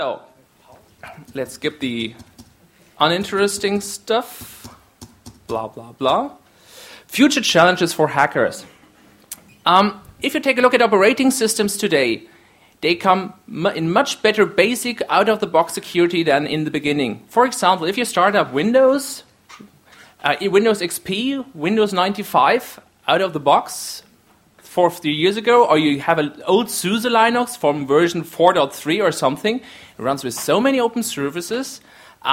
So, let's skip the uninteresting stuff. Blah, blah, blah. Future challenges for hackers. If you take a look at operating systems today, they come in much better basic out-of-the-box security than in the beginning. For example, if you start up Windows, Windows XP, Windows 95 out of the box 4 years ago, or you have an old SUSE Linux from version 4.3 or something, it runs with so many open services,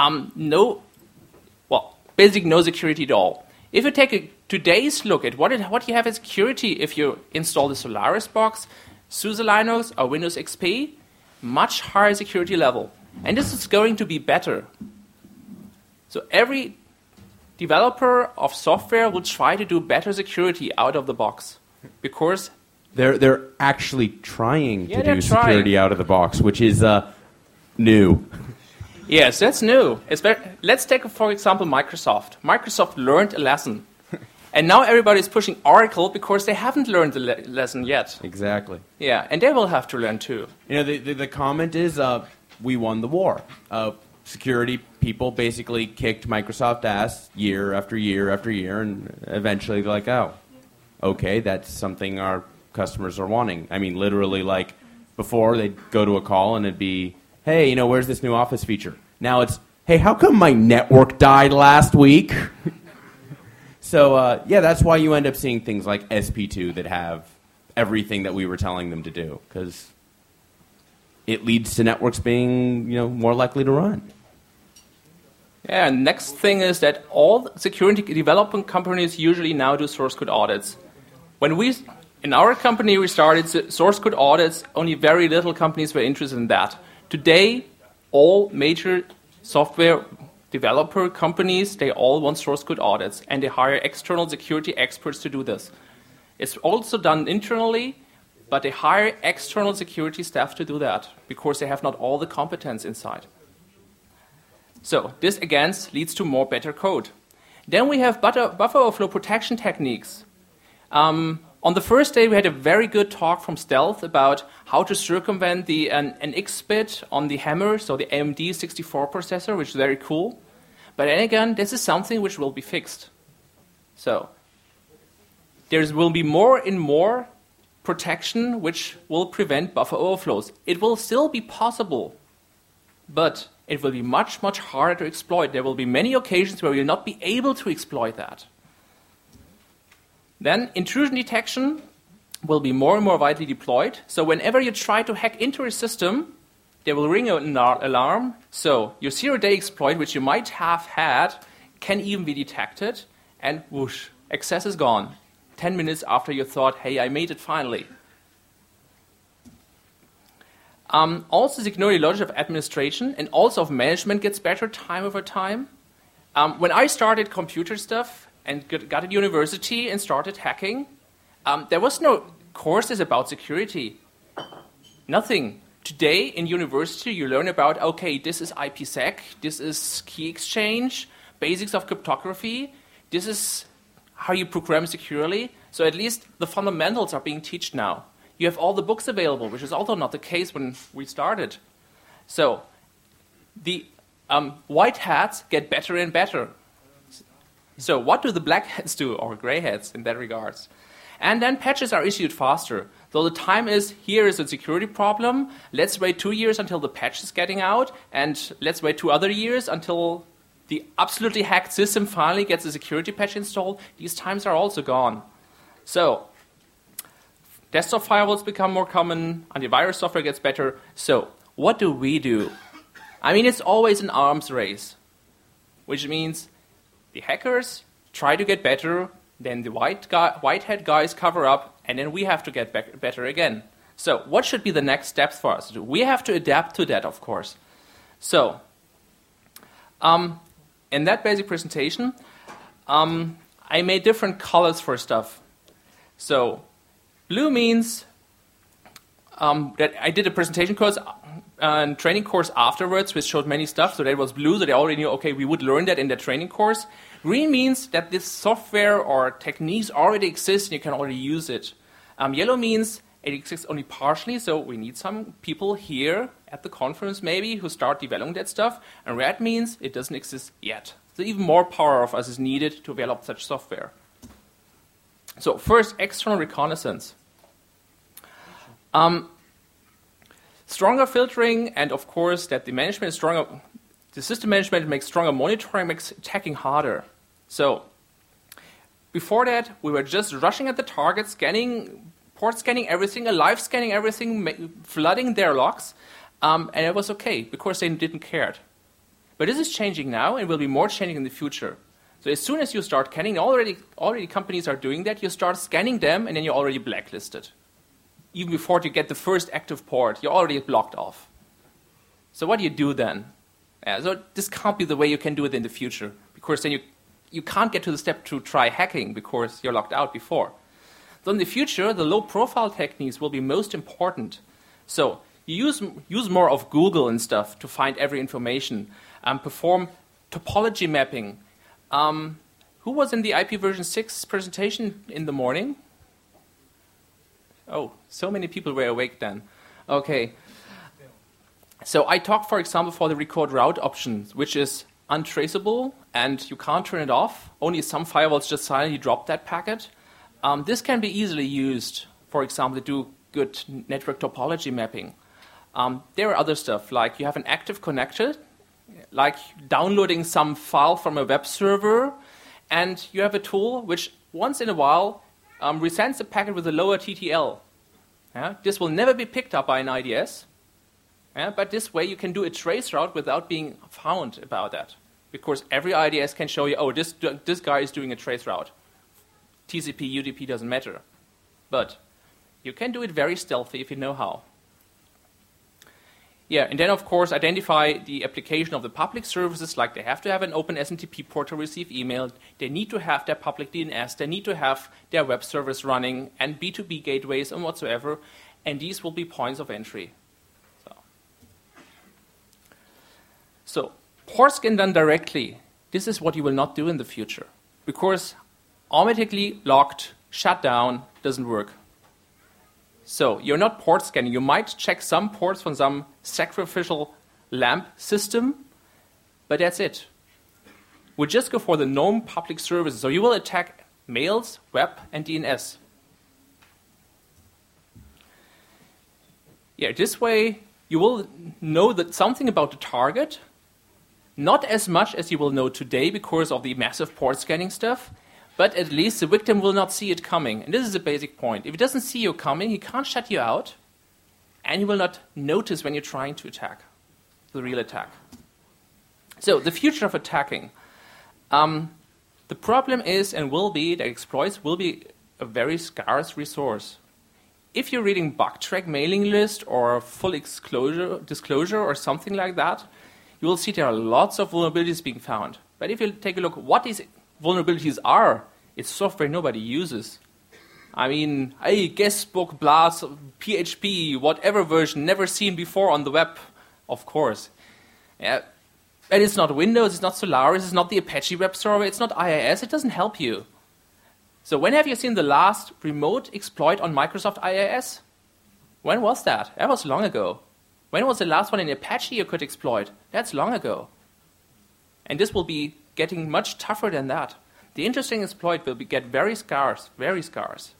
basically no security at all. If you take today's look at what you have as security if you install the Solaris box, SUSE Linux or Windows XP, much higher security level. And this is going to be better. So every developer of software will try to do better security out of the box. Because they're actually trying to do security out of the box, which is new. Yes, that's new. Let's take, for example, Microsoft. Microsoft learned a lesson. And now everybody is pushing Oracle because they haven't learned the lesson yet. Exactly. Yeah, and they will have to learn too. You know, the comment is, we won the war. Security people basically kicked Microsoft ass year after year after year, and eventually they're like, oh, okay, that's something our customers are wanting. I mean, literally, like, before they'd go to a call and it'd be, hey, where's this new Office feature? Now it's, hey, how come my network died last week? So, that's why you end up seeing things like SP2 that have everything that we were telling them to do, because it leads to networks being, more likely to run. Yeah, and next thing is that all security development companies usually now do source code audits. In our company, we started source code audits, only very little companies were interested in that. Today, all major software developer companies, they all want source code audits, and they hire external security experts to do this. It's also done internally, but they hire external security staff to do that, because they have not all the competence inside. So this, again, leads to more better code. Then we have buffer overflow protection techniques. On the first day, we had a very good talk from Stealth about how to circumvent an X-bit on the Hammer, so the AMD 64 processor, which is very cool. But then again, this is something which will be fixed. So there will be more and more protection which will prevent buffer overflows. It will still be possible, but it will be much, much harder to exploit. There will be many occasions where we will not be able to exploit that. Then intrusion detection will be more and more widely deployed. So whenever you try to hack into a system, there will ring an alarm. So your zero-day exploit, which you might have had, can even be detected, and whoosh, access is gone. 10 minutes after you thought, hey, I made it finally. Also, security knowledge of administration and also of management gets better time over time. When I started computer stuff and got at university and started hacking, there was no courses about security. Nothing. Today in university you learn about, okay, this is IPsec, this is key exchange, basics of cryptography, this is how you program securely. So at least the fundamentals are being taught now. You have all the books available, which is also not the case when we started. So the white hats get better and better. So what do the black hats do, or gray hats in that regards? And then patches are issued faster. So the time is, here is a security problem, let's wait 2 years until the patch is getting out, and let's wait 2 other years until the absolutely hacked system finally gets a security patch installed. These times are also gone. So desktop firewalls become more common, antivirus software gets better. So what do we do? I mean, it's always an arms race, which means the hackers try to get better, then the white hat guys cover up, and then we have to get better again. So what should be the next steps for us to do? We have to adapt to that, of course. So in that basic presentation, I made different colors for stuff. So blue means that I did a presentation course and training course afterwards, which showed many stuff. So that was blue, so they already knew, okay, we would learn that in the training course. Green means that this software or techniques already exist and you can already use it. Yellow means it exists only partially, so we need some people here at the conference maybe who start developing that stuff, and red means it doesn't exist yet. So even more power of us is needed to develop such software. So first, external reconnaissance. Stronger filtering, and of course that the management is stronger. The system management makes stronger monitoring, makes attacking harder. So before that, we were just rushing at the target, port scanning everything, live scanning everything, flooding their logs, and it was okay because they didn't care. But this is changing now and will be more changing in the future. So as soon as you start scanning, already companies are doing that, you start scanning them and then you're already blacklisted. Even before you get the first active port, you're already blocked off. So what do you do then? So this can't be the way you can do it in the future, because then you can't get to the step to try hacking because you're locked out before. So in the future, the low-profile techniques will be most important. So you use more of Google and stuff to find every information, perform topology mapping. Who was in the IP version 6 presentation in the morning? Oh, so many people were awake then. Okay. So I talked, for example, for the record route option, which is untraceable and you can't turn it off. Only some firewalls just silently drop that packet. This can be easily used, for example, to do good network topology mapping. There are other stuff, like you have an active connector, like downloading some file from a web server, and you have a tool which once in a while resends the packet with a lower TTL. This will never be picked up by an IDS, but this way you can do a trace route without being found about that, because every IDS can show you, oh, this guy is doing a trace route. TCP, UDP doesn't matter. But you can do it very stealthy if you know how. Yeah, and then, of course, identify the application of the public services, like they have to have an open SMTP port to receive email, they need to have their public DNS, they need to have their web service running, and B2B gateways and whatsoever, and these will be points of entry. So port scan done directly, this is what you will not do in the future, because automatically locked, shut down, doesn't work. So you're not port scanning. You might check some ports from some sacrificial LAMP system, but that's it. We just go for the known public services. So you will attack mails, web, and DNS. Yeah, this way you will know that something about the target, not as much as you will know today because of the massive port scanning stuff, but at least the victim will not see it coming. And this is a basic point. If he doesn't see you coming, he can't shut you out, and he will not notice when you're trying to attack, the real attack. So the future of attacking. The problem is and will be that exploits will be a very scarce resource. If you're reading Bugtrack mailing list or full disclosure or something like that, you will see there are lots of vulnerabilities being found. But if you take a look at what these vulnerabilities are, it's software nobody uses. I mean, hey, guestbook, BLAS, PHP, whatever version, never seen before on the web, of course. Yeah. And it's not Windows, it's not Solaris, it's not the Apache web server, it's not IIS, it doesn't help you. So when have you seen the last remote exploit on Microsoft IIS? When was that? That was long ago. When was the last one in Apache you could exploit? That's long ago. And this will be getting much tougher than that. The interesting exploit will get very scarce, very scarce.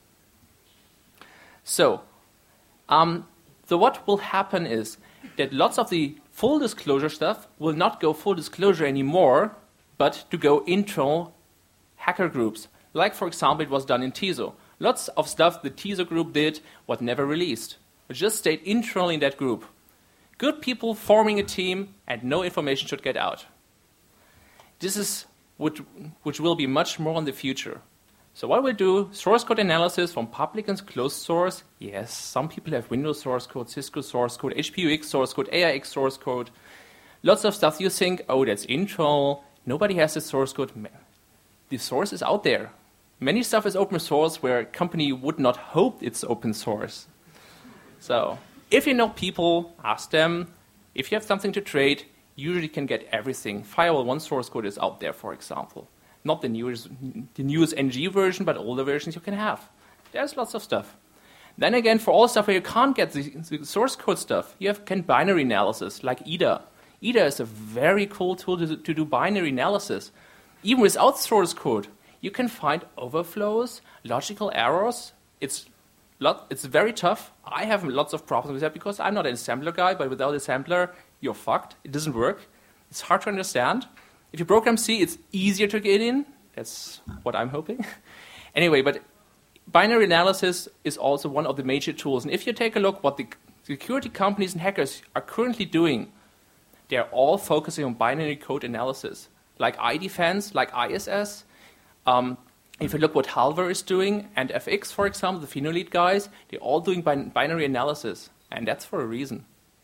So what will happen is that lots of the full disclosure stuff will not go full disclosure anymore, but to go internal hacker groups. Like, for example, it was done in TISO. Lots of stuff the TISO group did was never released. It just stayed internally in that group. Good people forming a team, and no information should get out. This is which will be much more in the future. So what we'll do, source code analysis from public and closed source. Yes, some people have Windows source code, Cisco source code, HPUX source code, AIX source code. Lots of stuff you think, oh, that's internal. Nobody has the source code. The source is out there. Many stuff is open source where a company would not hope it's open source. So if you know people, ask them. If you have something to trade, usually can get everything. Firewall 1 source code is out there, for example. Not the newest NG version, but older versions you can have. There's lots of stuff. Then again, for all stuff where you can't get the source code stuff, you can binary analysis like IDA. IDA is a very cool tool to do binary analysis. Even without source code, you can find overflows, logical errors. It's very tough. I have lots of problems with that because I'm not an assembler guy, but without a assembler, you're fucked. It doesn't work. It's hard to understand. If you program C, it's easier to get in. That's what I'm hoping. Anyway, but binary analysis is also one of the major tools. And if you take a look what the security companies and hackers are currently doing, they're all focusing on binary code analysis, like iDefense, like ISS. If you look what Halver is doing, and FX, for example, the Phenolete guys, they're all doing binary analysis, and that's for a reason.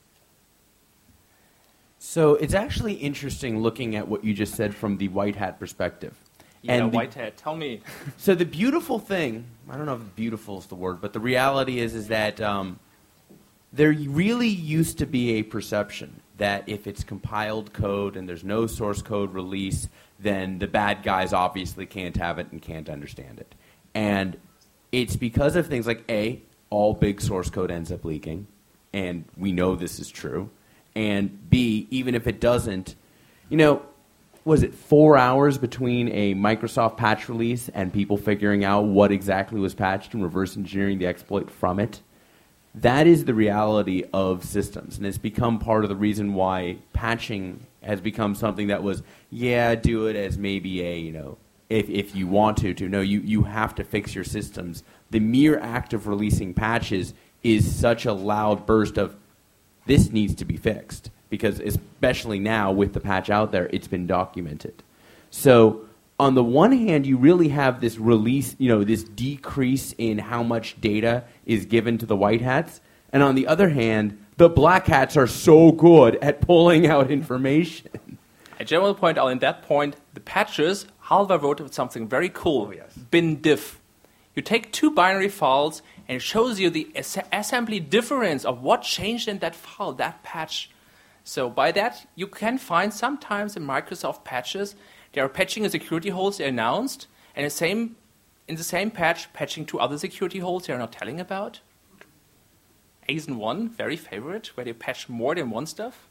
So it's actually interesting looking at what you just said from the white hat perspective. Yeah, white hat, tell me. So the beautiful thing, I don't know if beautiful is the word, but the reality is that there really used to be a perception that if it's compiled code and there's no source code release, then the bad guys obviously can't have it and can't understand it. And it's because of things like, A, all big source code ends up leaking, and we know this is true. And B, even if it doesn't, was it 4 hours between a Microsoft patch release and people figuring out what exactly was patched and reverse engineering the exploit from it? That is the reality of systems, and it's become part of the reason why patching has become something that was, do it as maybe if you want to. No, you have to fix your systems. The mere act of releasing patches is such a loud burst of, this needs to be fixed, because especially now with the patch out there, it's been documented. So on the one hand, you really have this release, this decrease in how much data is given to the white hats. And on the other hand, the black hats are so good at pulling out information. I generally point out in that point, the patches, Halvar wrote something very cool, bin diff. You take two binary files and it shows you the assembly difference of what changed in that file, that patch. So by that, you can find sometimes in Microsoft patches, they are patching a security holes they announced, and in the same patch, patching two other security holes they are not telling about. ASIN 1, very favorite, where they patch more than one stuff.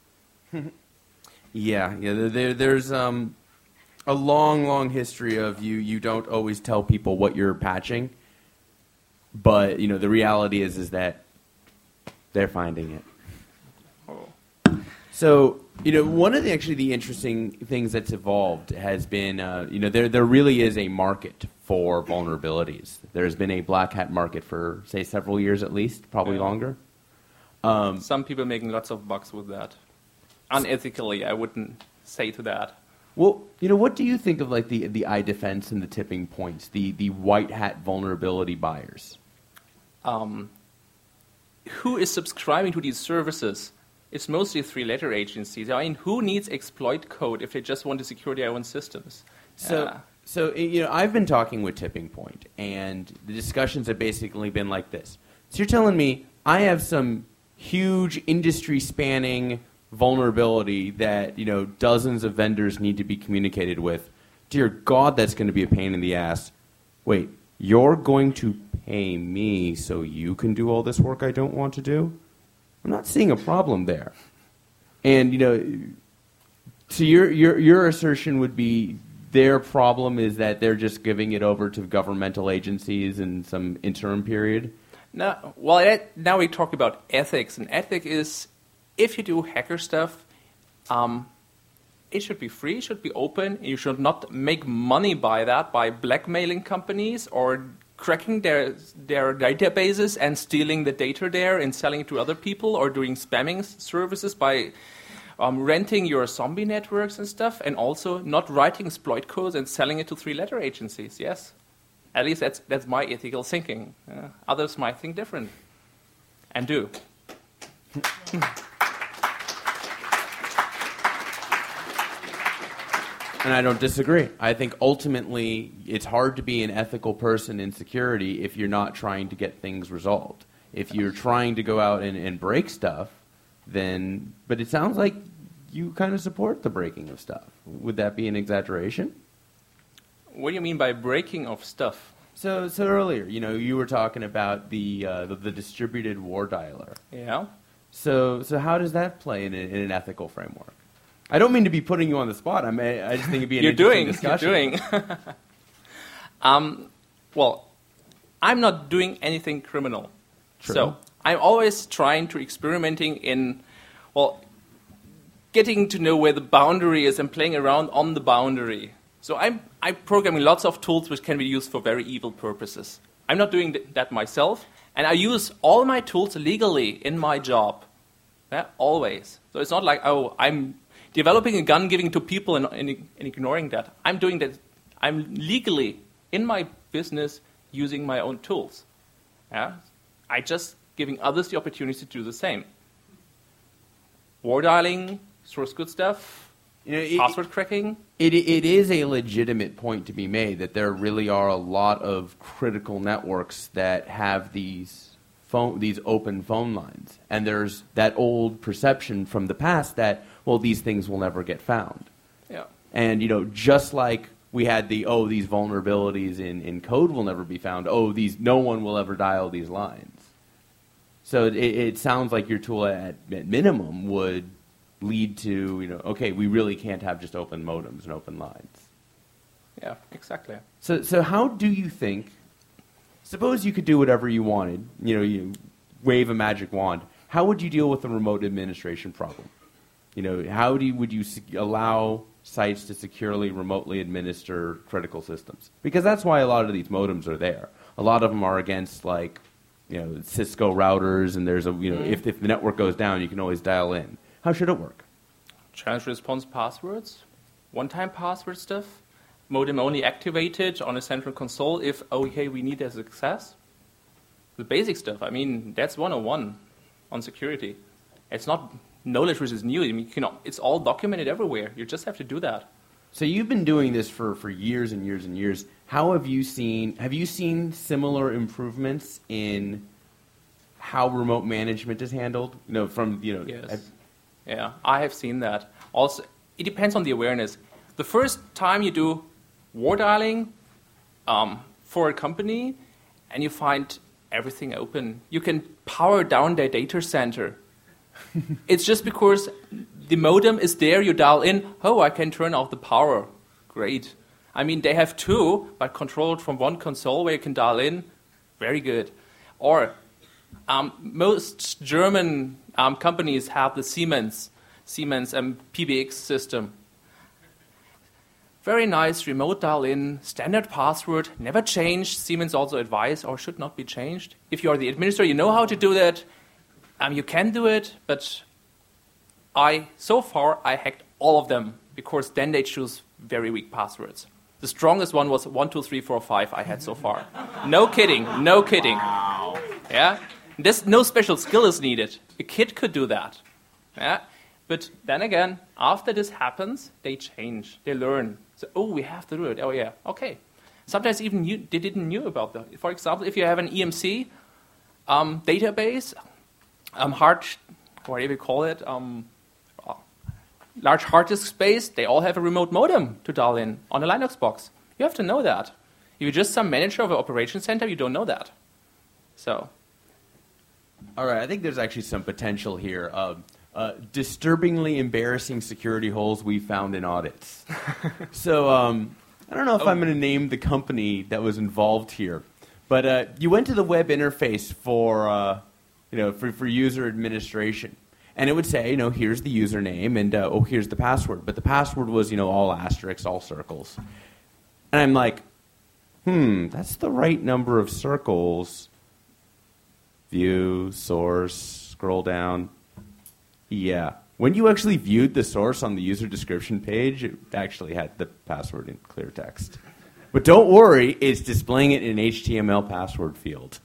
There's a long history of you don't always tell people what you're patching, but the reality is that they're finding it. Oh. So, one of the interesting things that's evolved has been, there really is a market for vulnerabilities. There's been a black hat market for, say, several years at least, probably longer. Some people making lots of bucks with that. Unethically, I wouldn't say to that. Well, what do you think of like the iDefense and the tipping points, the white hat vulnerability buyers? Who is subscribing to these services? It's mostly three-letter agencies. I mean, who needs exploit code if they just want to secure their own systems? So I've been talking with Tipping Point, and the discussions have basically been like this. So you're telling me I have some huge industry-spanning vulnerability that, dozens of vendors need to be communicated with. Dear God, that's going to be a pain in the ass. Wait, you're going to pay me so you can do all this work I don't want to do? I'm not seeing a problem there. And, so your assertion would be their problem is that they're just giving it over to governmental agencies in some interim period? No, well, now we talk about ethics. And ethic is, if you do hacker stuff, it should be free, it should be open. You should not make money by that, by blackmailing companies or cracking their databases and stealing the data there and selling it to other people, or doing spamming services by renting your zombie networks and stuff, and also not writing exploit codes and selling it to three-letter agencies. Yes, at least that's my ethical thinking. Others might think different, and do. And I don't disagree. I think ultimately it's hard to be an ethical person in security if you're not trying to get things resolved. If you're trying to go out and break stuff, then... But it sounds like you kind of support the breaking of stuff. Would that be an exaggeration? What do you mean by breaking of stuff? So earlier, you were talking about the distributed war dialer. Yeah. So how does that play in an ethical framework? I don't mean to be putting you on the spot. I just think it'd be an interesting discussion. You're doing. Well, I'm not doing anything criminal. True. So I'm always trying to experimenting in, getting to know where the boundary is and playing around on the boundary. So I'm programming lots of tools which can be used for very evil purposes. I'm not doing that myself, and I use all my tools legally in my job. Yeah, always. So it's not like, I'm developing a gun, giving it to people and ignoring that. I'm doing that. I'm legally, in my business, using my own tools. Yeah? I just giving others the opportunity to do the same. War dialing, source code stuff, password cracking. It is a legitimate point to be made that there really are a lot of critical networks that have these open phone lines. And there's that old perception from the past that, these things will never get found. Yeah. And, just like we had these vulnerabilities in code will never be found, no one will ever dial these lines. So it sounds like your tool at minimum would lead to, we really can't have just open modems and open lines. Yeah, exactly. So how do you think, suppose you could do whatever you wanted, you wave a magic wand, how would you deal with the remote administration problem? How would you allow sites to securely remotely administer critical systems? Because that's why a lot of these modems are there. A lot of them are against Cisco routers, and there's if the network goes down, you can always dial in. How should it work? Challenge response passwords, one-time password stuff, modem only activated on a central console if, we need a success. The basic stuff, that's 101 on security. It's not knowledge which is new. It's all documented everywhere. You just have to do that. So you've been doing this for years and years and years. How have you seen similar improvements in how remote management is handled? Yes. Yeah, I have seen that. Also, it depends on the awareness. The first time you do war dialing for a company and you find everything open, you can power down their data center. It's just because the modem is there, you dial in, I can turn off the power. Great. They have two, but controlled from one console where you can dial in. Very good. Or most German companies have the Siemens PBX system. Very nice remote dial-in, standard password, never changed. Siemens also advised or should not be changed. If you are the administrator, you know how to do that. You can do it, but so far I hacked all of them because then they choose very weak passwords. The strongest one was 1, 2, 3, 4, 5 I had so far. No kidding. Wow. Yeah? There's no special skill is needed. A kid could do that. Yeah? But then again, after this happens, they change. They learn. So, we have to do it. Oh, yeah. Okay. Sometimes even they didn't know about that. For example, if you have an EMC database, whatever you call it, large hard disk space, they all have a remote modem to dial in on a Linux box. You have to know that. If you're just some manager of an operation center, you don't know that. So. All right, I think there's actually some potential here. Disturbingly embarrassing security holes we found in audits. So I don't know if I'm going to name the company that was involved here, but you went to the web interface for user administration, and it would say, here's the username and here's the password, but the password was all asterisks, all circles, and I'm like, that's the right number of circles. View, source, scroll down. Yeah. When you actually viewed the source on the user description page, it actually had the password in clear text. But don't worry, it's displaying it in an HTML password field.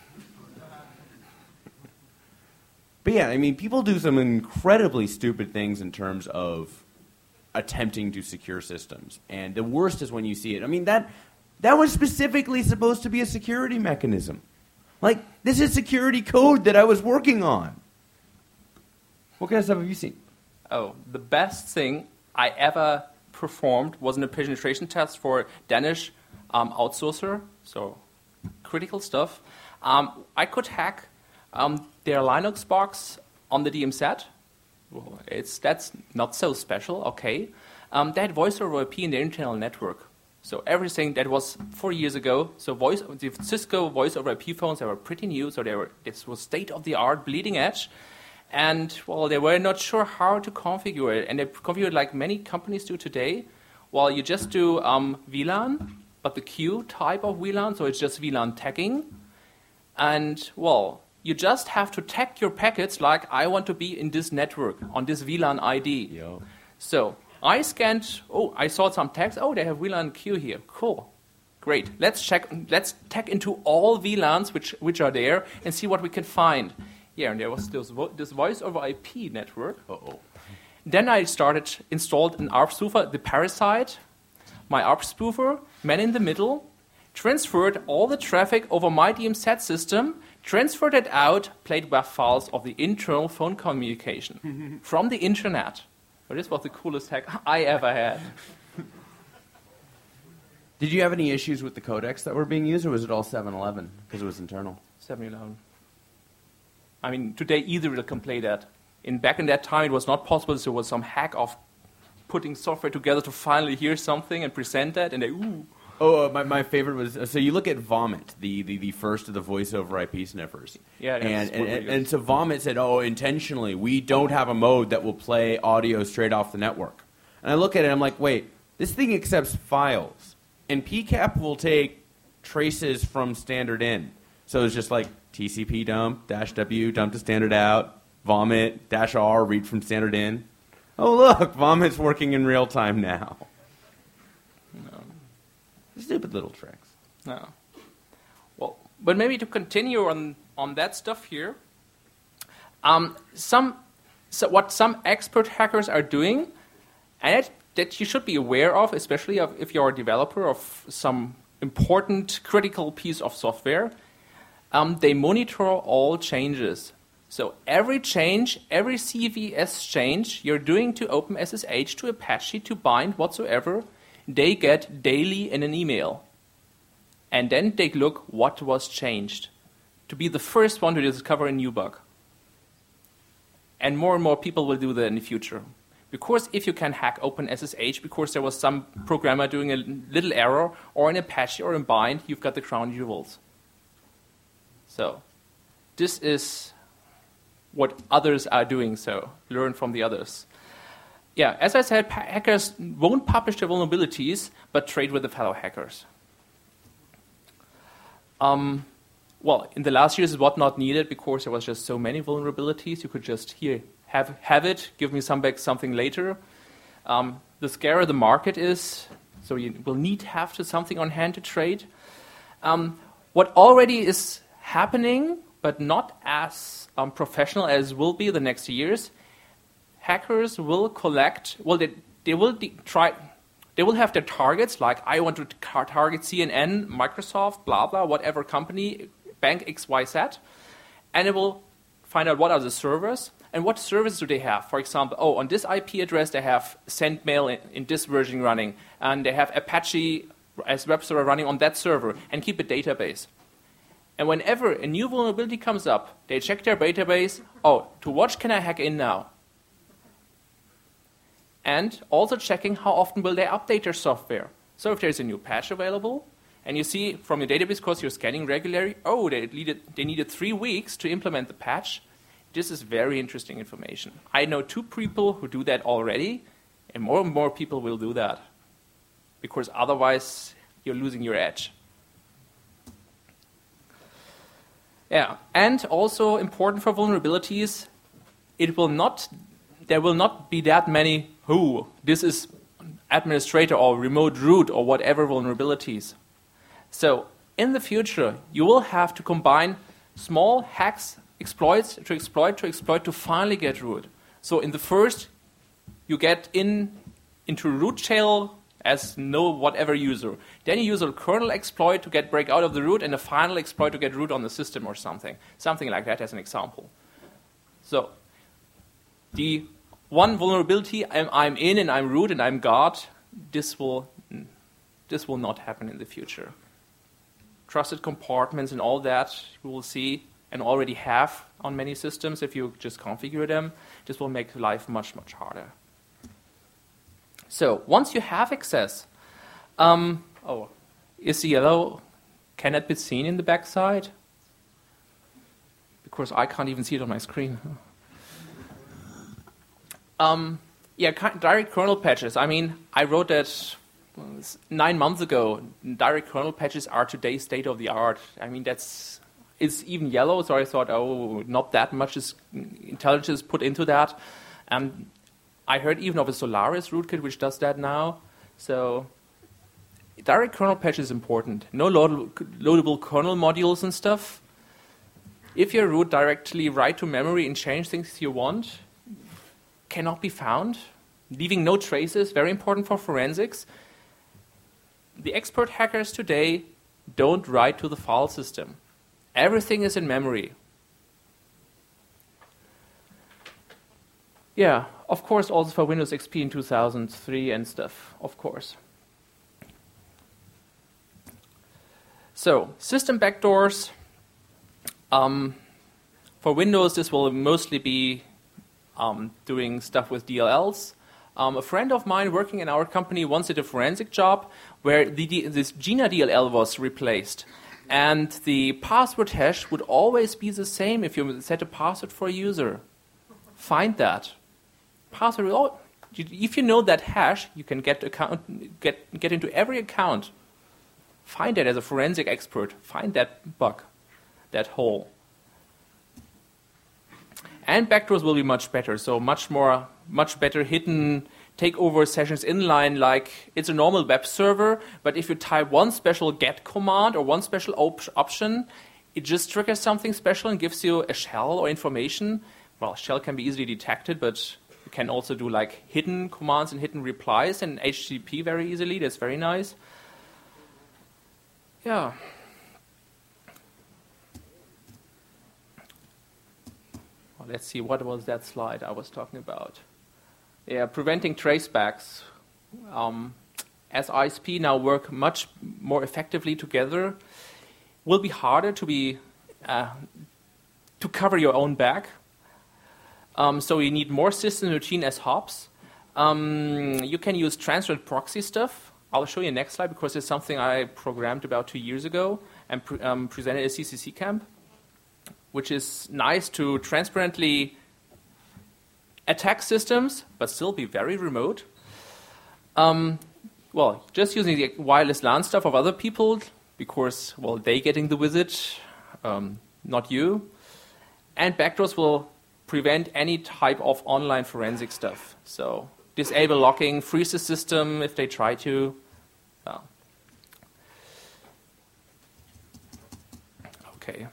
But yeah, people do some incredibly stupid things in terms of attempting to secure systems. And the worst is when you see it. That was specifically supposed to be a security mechanism. This is security code that I was working on. What kind of stuff have you seen? The best thing I ever performed was an penetration test for Danish outsourcer, so critical stuff. I could hack their Linux box on the DMZ. Well, that's not so special, okay. They had voice over IP in their internal network. So everything that was 4 years ago, so the Cisco voice over IP phones, they were pretty new, so this was state-of-the-art, bleeding edge. And, well, they were not sure how to configure it. And they configured like many companies do today. Well, you just do VLAN, but the Q type of VLAN, so it's just VLAN tagging. And, well, you just have to tag your packets like I want to be in this network, on this VLAN ID. Yo. So I scanned, I saw some tags. They have VLAN Q here. Cool. Great. Let's tag into all VLANs which are there and see what we can find. Yeah, and there was this voice over IP network. Then I installed an ARP spoofer, the Parasite, my ARP spoofer, man in the middle, transferred all the traffic over my DMZ system, transferred it out, played WAV files of the internal phone communication from the internet. Well, this was the coolest hack I ever had. Did you have any issues with the codecs that were being used, or was it all 711 because it was internal? 711. I mean, today either can play that. Back in that time, it was not possible. So there was some hack of putting software together to finally hear something and present that, and they, ooh. My favorite was, so you look at Vomit, the first of the voice over IP sniffers. Yeah, and so Vomit said, intentionally, we don't have a mode that will play audio straight off the network. And I look at it, and I'm like, wait, this thing accepts files. And PCAP will take traces from standard in. So it's just like TCP dump, -W, dump to standard out, Vomit, -R, read from standard in. Oh, look, Vomit's working in real time now. No. Stupid little tricks. No. Well, but maybe to continue on that stuff here, what some expert hackers are doing, and that you should be aware of, especially if you're a developer of some important critical piece of software, they monitor all changes. So every change, every CVS change you're doing to OpenSSH, to Apache, to bind, whatsoever, they get daily in an email. And then they look what was changed to be the first one to discover a new bug. And more people will do that in the future. Because if you can hack OpenSSH because there was some programmer doing a little error, or in Apache or in bind, you've got the crown jewels. So this is what others are doing, so learn from the others. Yeah, as I said, hackers won't publish their vulnerabilities, but trade with the fellow hackers. Well, in the last years, it was not needed because there was just so many vulnerabilities. You could just have it, give me something later. The scare of the market is, so you will need to have something on hand to trade. What already is happening, but not as professional as will be the next years, hackers will collect, well, they will have their targets, like I want to target CNN, Microsoft, blah, blah, whatever company, bank XYZ, and it will find out what are the servers and what services do they have. For example, on this IP address they have SendMail in this version running, and they have Apache as web server running on that server, and keep a database. And whenever a new vulnerability comes up, they check their database, to what can I hack in now? And also checking how often will they update their software. So if there's a new patch available, and you see from your database, because you're scanning regularly, they needed 3 weeks to implement the patch. This is very interesting information. I know 2 people who do that already, and more people will do that. Because otherwise, you're losing your edge. Yeah, and also important for vulnerabilities, there will not be that many this is administrator or remote root or whatever vulnerabilities. So in the future, you will have to combine small hacks, exploits to exploit to finally get root. So in the first, you get into root shell as no whatever user. Then you use a kernel exploit to break out of the root, and a final exploit to get root on the system or something. Something like that as an example. So the one vulnerability, I'm in and I'm root and I'm God, this will This will not happen in the future. Trusted compartments and all that you will see and already have on many systems if you just configure them. This will make life much, much harder. So once you have access, is the yellow, can it be seen in the backside? Because I can't even see it on my screen. Direct kernel patches. I mean, I wrote that 9 months ago. Direct kernel patches are today's state of the art. I mean, it's even yellow, so I thought, not that much intelligence put into that. I heard even of a Solaris rootkit which does that now. So direct kernel patch is important. No loadable kernel modules and stuff. If you root directly write to memory and change things you want, cannot be found. Leaving no traces, very important for forensics. The expert hackers today don't write to the file system. Everything is in memory. Yeah, of course, also for Windows XP in 2003 and stuff, of course. So, system backdoors. For Windows, this will mostly be doing stuff with DLLs. A friend of mine working in our company once did a forensic job where this Gina DLL was replaced. And the password hash would always be the same if you set a password for a user. Find that. Password. If you know that hash, you can get into every account. Find it as a forensic expert. Find that bug, that hole. And backdoors will be much better. So much better hidden takeover sessions inline, like it's a normal web server, but if you type one special get command or one special option, it just triggers something special and gives you a shell or information. Well, shell can be easily detected, but you can also do like hidden commands and hidden replies in HTTP very easily. That's very nice. Yeah. Well, let's see, what was that slide I was talking about? Yeah, preventing tracebacks. As ISP now work much more effectively together, will be harder to cover your own back. So you need more system routine as hops. You can use transient proxy stuff. I'll show you next slide because it's something I programmed about 2 years ago and presented at CCC Camp, which is nice to transparently attack systems, but still be very remote. Well, just using the wireless LAN stuff of other people, because, well, they getting the visit, not you. And backdoors will prevent any type of online forensic stuff. So disable locking, freeze the system if they try to. Okay.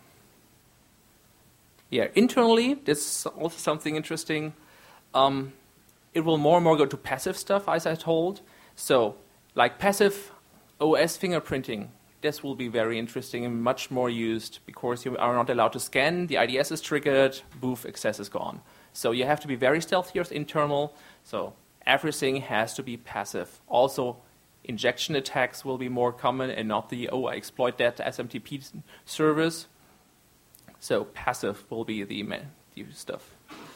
Yeah, internally, this is also something interesting. It will more and more go to passive stuff, as I told. So, like passive OS fingerprinting, this will be very interesting and much more used because you are not allowed to scan, the IDS is triggered, boof, access is gone. So you have to be very stealthy with internal, so everything has to be passive. Also, injection attacks will be more common and not the, I exploit that SMTP service. So passive will be the stuff.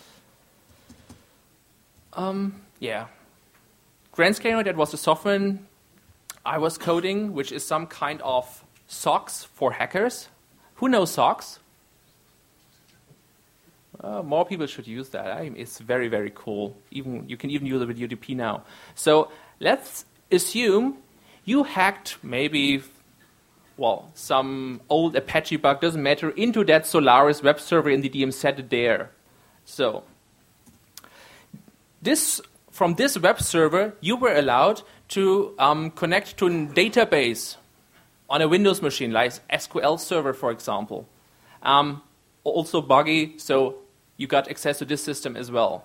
Yeah. GrandScanner, that was the software I was coding, which is some kind of socks for hackers. Who knows socks? More people should use that. It's very, very cool. You can even use it with UDP now. So let's assume you hacked maybe, well, some old Apache bug, doesn't matter, into that Solaris web server in the DM, set it there. So from this web server, you were allowed to connect to a database on a Windows machine, like SQL Server, for example. Also buggy, so you got access to this system as well.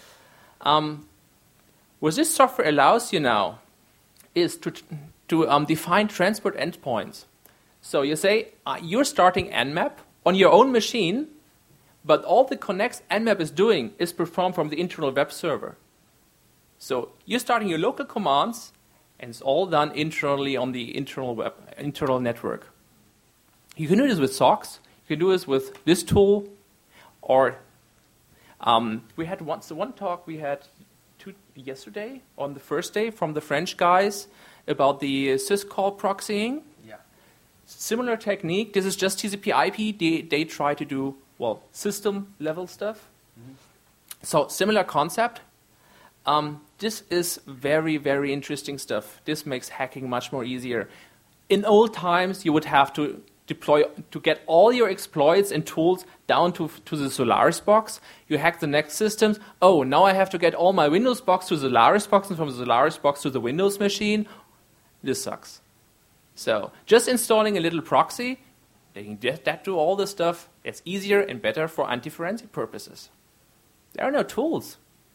What this software allows you now is to define transport endpoints. So you say you're starting Nmap on your own machine, but all the connects Nmap is doing is performed from the internal web server. So you're starting your local commands, And it's all done internally on the internal network. You can do this with socks. You can do this with this tool, or we had one talk we had yesterday on the first day from the French guys about the syscall proxying. Yeah. Similar technique. This is just TCP/IP. They try to do system level stuff. Mm-hmm. So similar concept. This is very, very interesting stuff. This makes hacking much more easier. In old times, you would have to deploy to get all your exploits and tools down to the Solaris box. You hack the next systems. Oh, now I have to get all my Windows box to the Solaris box and from the Solaris box to the Windows machine. This sucks. So just installing a little proxy, they can that do all this stuff. It's easier and better for anti-forensic purposes. There are no tools.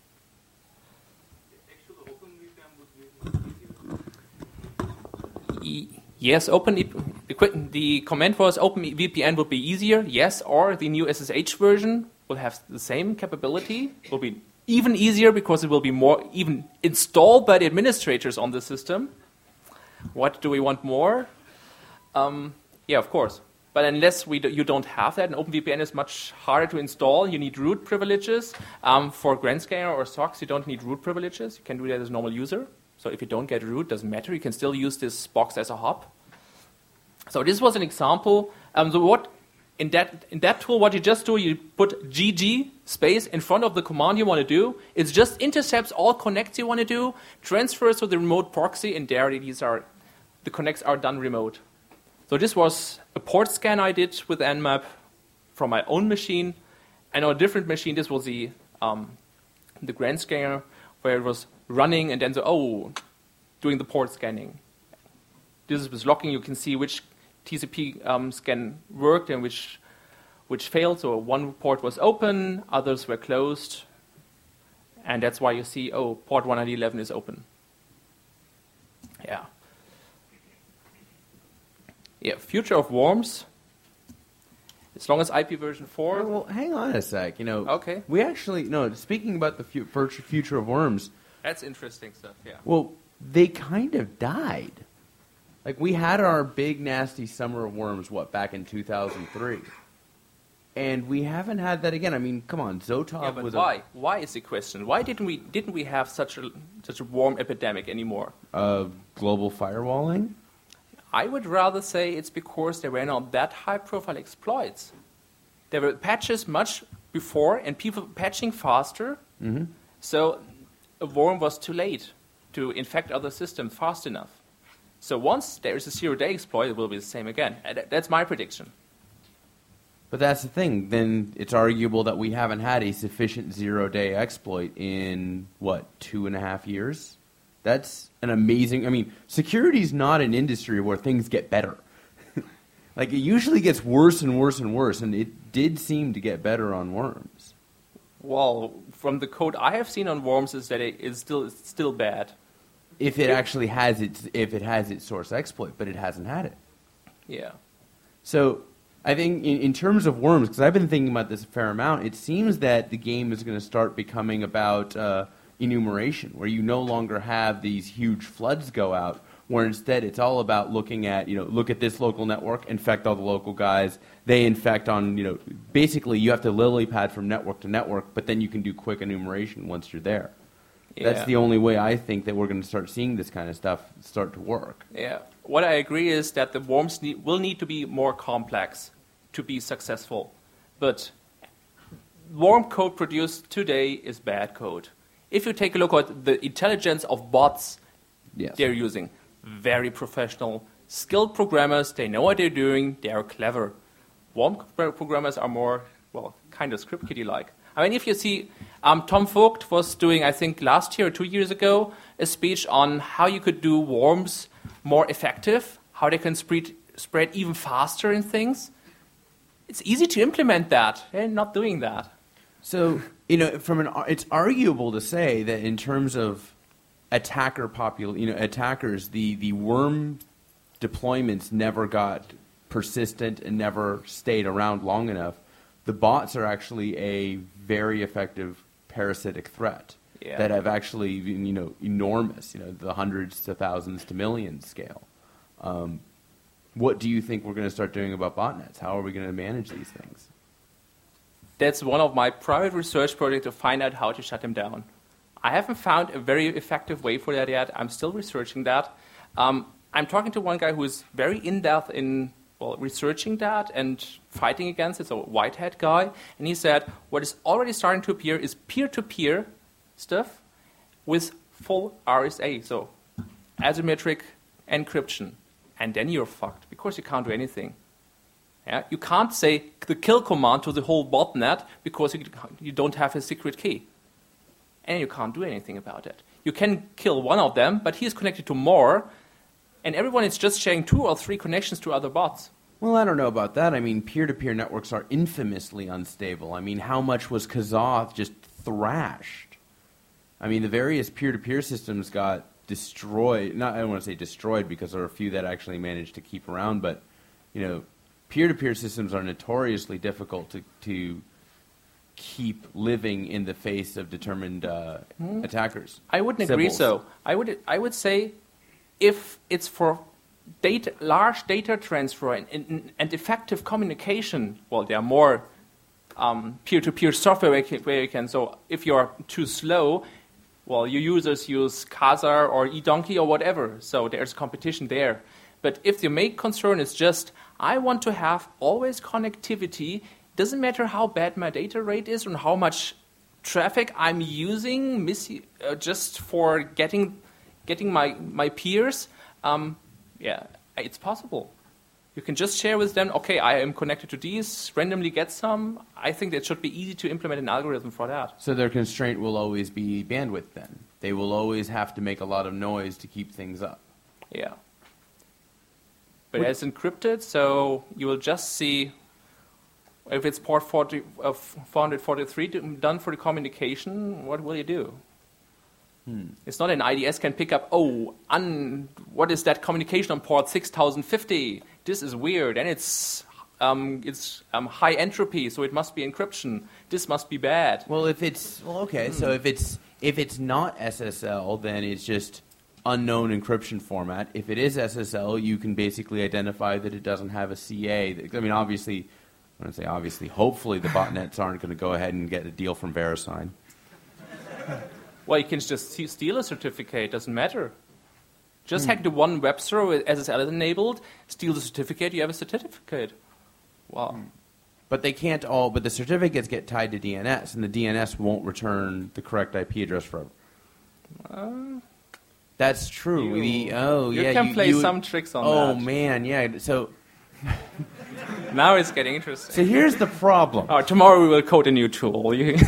Yes, the comment was OpenVPN would be easier, yes, or the new SSH version will have the same capability, will be even easier because it will be more even installed by the administrators on the system. What do we want more? Yeah, of course. But unless you don't have that, and OpenVPN is much harder to install, you need root privileges. For GrandScanner or SOCKS, you don't need root privileges. You can do that as a normal user. So if you don't get root, doesn't matter. You can still use this box as a hop. So this was an example. So what in that tool, what you just do, you put GG space in front of the command you want to do. It just intercepts all connects you want to do, transfers to the remote proxy, and there the connects are done remote. So this was a port scan I did with Nmap from my own machine, and on a different machine, this was the GrandScanner, where it was running and then doing the port scanning. This is with locking. You can see which TCP scan worked and which failed. So one port was open, others were closed, and that's why you see port 111 is open. Yeah. Yeah. Future of worms. As long as IP version 4. Well, hang on a sec. Okay. We actually speaking about the future of worms. That's interesting stuff. Yeah. Well, they kind of died. Like, we had our big, nasty summer of worms, back in 2003. And we haven't had that again. I mean, come on, Zotov was why? Why is the question? Why didn't we have such a worm epidemic anymore? Global firewalling? I would rather say it's because there were not that high-profile exploits. There were patches much before, and people patching faster. Mm-hmm. So a worm was too late to infect other systems fast enough. So once there is a zero-day exploit, it will be the same again. That's my prediction. But that's the thing. Then it's arguable that we haven't had a sufficient zero-day exploit in, 2.5 years? That's an amazing... I mean, security's not an industry where things get better. Like, it usually gets worse and worse and worse, and it did seem to get better on worms. Well, from the code I have seen on worms is that it is still bad. If it actually has its source exploit, but it hasn't had it. Yeah. So I think in terms of worms, because I've been thinking about this a fair amount, it seems that the game is going to start becoming about enumeration, where you no longer have these huge floods go out, where instead it's all about looking at, look at this local network, infect all the local guys. They infect on, basically you have to lily pad from network to network, but then you can do quick enumeration once you're there. Yeah. That's the only way I think that we're going to start seeing this kind of stuff start to work. Yeah. What I agree is that the worms will need to be more complex to be successful. But worm code produced today is bad code. If you take a look at the intelligence of bots they're using, very professional, skilled programmers, they know what they're doing, they are clever. Worm programmers are more, kind of script kiddie-like. I mean, if you see, Tom Vogt was doing, I think last year or 2 years ago, a speech on how you could do worms more effective, how they can spread even faster in things. It's easy to implement that. They're not doing that. So, it's arguable to say that in terms of attackers, the worm deployments never got persistent and never stayed around long enough. The bots are actually a very effective parasitic threat. that have actually been, enormous, the hundreds to thousands to millions scale. What do you think we're going to start doing about botnets? How are we going to manage these things? That's one of my private research projects to find out how to shut them down. I haven't found a very effective way for that yet. I'm still researching that. I'm talking to one guy who is very in-depth in researching that and fighting against it, so a white-hat guy. And he said what is already starting to appear is peer-to-peer stuff with full RSA, so asymmetric encryption. And then you're fucked, because you can't do anything. Yeah? You can't say the kill command to the whole botnet because you don't have a secret key. And you can't do anything about it. You can kill one of them, but he is connected to more, and everyone is just sharing 2 or 3 connections to other bots. Well, I don't know about that. I mean, peer-to-peer networks are infamously unstable. I mean, how much was Kazaa just thrashed? I mean, the various peer-to-peer systems got destroyed. I don't want to say destroyed because there are a few that actually managed to keep around, but, peer-to-peer systems are notoriously difficult to keep living in the face of determined attackers. I wouldn't agree so. I would say if it's for large data transfer and effective communication, there are more peer-to-peer software where you can. So if you're too slow, your users use Kazaa or eDonkey or whatever. So there's competition there. But if the main concern is just, I want to have always connectivity, doesn't matter how bad my data rate is and how much traffic I'm using just for getting my peers, it's possible. You can just share with them, okay, I am connected to these, randomly get some. I think that should be easy to implement an algorithm for that. So their constraint will always be bandwidth then. They will always have to make a lot of noise to keep things up. Yeah. But it's encrypted, so you will just see if it's port 443 done for the communication, what will you do? It's not an IDS can pick up, what is that communication on port 6050? This is weird, and it's high entropy, so it must be encryption. This must be bad. Well, so if it's not SSL, then it's just unknown encryption format. If it is SSL, you can basically identify that it doesn't have a CA. I mean, obviously, hopefully the botnets aren't going to go ahead and get a deal from VeriSign. Well, you can just steal a certificate. Doesn't matter. Just hack the one web server with SSL is enabled, steal the certificate, you have a certificate. Wow. But they can't all. But the certificates get tied to DNS, and the DNS won't return the correct IP address forever. That's true. You can play some tricks on that. Oh man, yeah. So now it's getting interesting. So here's the problem. Tomorrow we will code a new tool.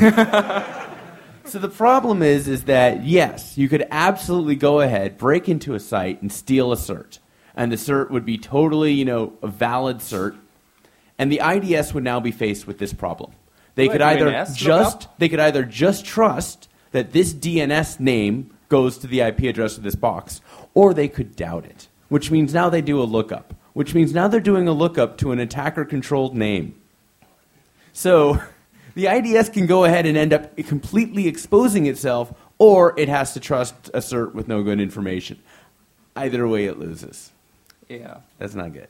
So the problem is that, yes, you could absolutely go ahead, break into a site, and steal a cert. And the cert would be totally, a valid cert. And the IDS would now be faced with this problem. They could either just trust that this DNS name goes to the IP address of this box, or they could doubt it, which means now they do a lookup, which means now they're doing a lookup to an attacker-controlled name. So the IDS can go ahead and end up completely exposing itself, or it has to trust a cert with no good information. Either way, it loses. Yeah. That's not good.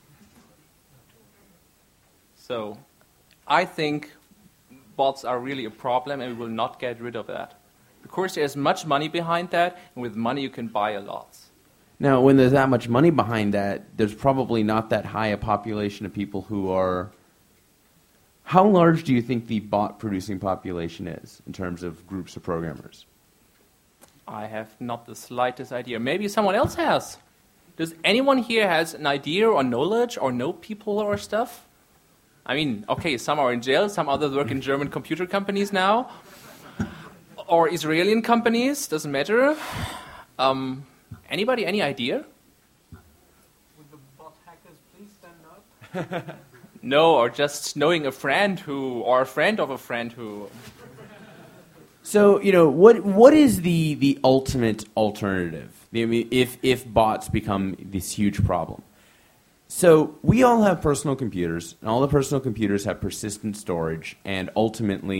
So I think bots are really a problem, and we will not get rid of that. Because there's much money behind that, and with money you can buy a lot. Now, when there's that much money behind that, there's probably not that high a population of people who are... How large do you think the bot-producing population is in terms of groups of programmers? I have not the slightest idea. Maybe someone else has. Does anyone here has an idea or knowledge or know people or stuff? I mean, okay, some are in jail, some others work in German computer companies now. Or Israeli companies, doesn't matter. Anybody, any idea? Would the bot hackers please stand up? No, or just knowing a friend who, or a friend of a friend who. So, what is the ultimate alternative? I mean, if bots become this huge problem. So we all have personal computers, and all the personal computers have persistent storage, and ultimately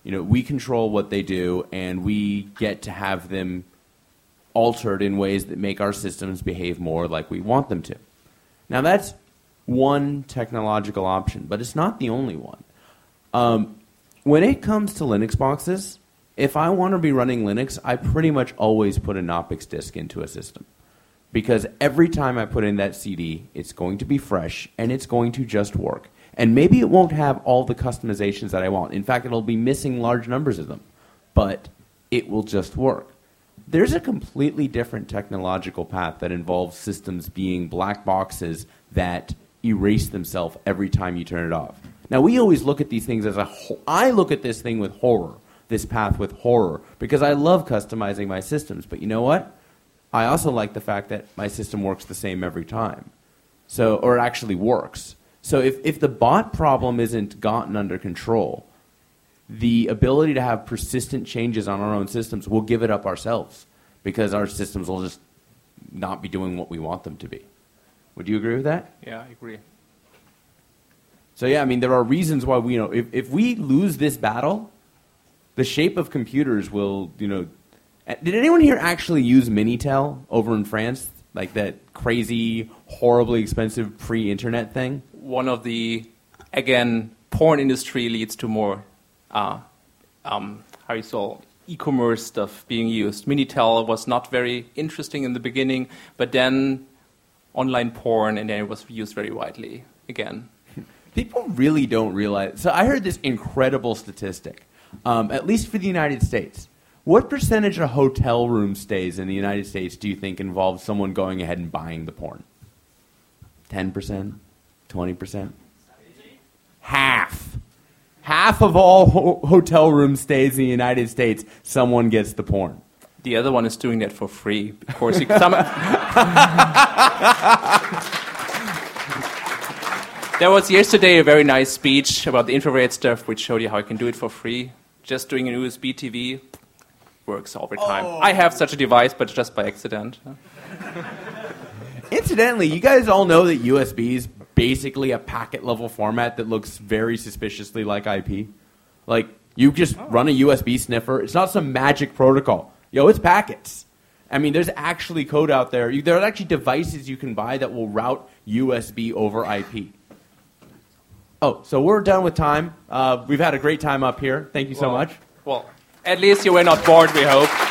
we control what they do, and we get to have them altered in ways that make our systems behave more like we want them to. Now, that's one technological option, but it's not the only one. When it comes to Linux boxes, if I want to be running Linux, I pretty much always put a Knoppix disk into a system. Because every time I put in that CD, it's going to be fresh, and it's going to just work. And maybe it won't have all the customizations that I want. In fact, it'll be missing large numbers of them. But it will just work. There's a completely different technological path that involves systems being black boxes that erase themselves every time you turn it off. Now, we always look at these things as I look at this thing with horror, this path with horror, because I love customizing my systems. But you know what? I also like the fact that my system works the same every time. Or it actually works. So if the bot problem isn't gotten under control, the ability to have persistent changes on our own systems, we'll give it up ourselves because our systems will just not be doing what we want them to be. Would you agree with that? Yeah, I agree. So yeah, I mean, there are reasons why if we lose this battle, the shape of computers will, Did anyone here actually use Minitel over in France? Like that crazy, horribly expensive pre-internet thing? One of the, again, porn industry leads to more e-commerce stuff being used. Minitel was not very interesting in the beginning, but then online porn, and then it was used very widely again. People really don't realize. So I heard this incredible statistic, at least for the United States. What percentage of hotel room stays in the United States do you think involves someone going ahead and buying the porn? 10%? 20%? Half. Half of all hotel room stays in the United States, someone gets the porn. The other one is doing that for free. Of course, There was yesterday a very nice speech about the infrared stuff, which showed you how you can do it for free. Just doing an USB TV works all the time. I have such a device, but just by accident. Incidentally, you guys all know that USB is basically a packet-level format that looks very suspiciously like IP. Like, you just run a USB sniffer. It's not some magic protocol. It's packets. I mean, there's actually code out there. There are actually devices you can buy that will route USB over IP. Oh, so we're done with time. We've had a great time up here. Thank you so much. Well, at least you were not bored, we hope.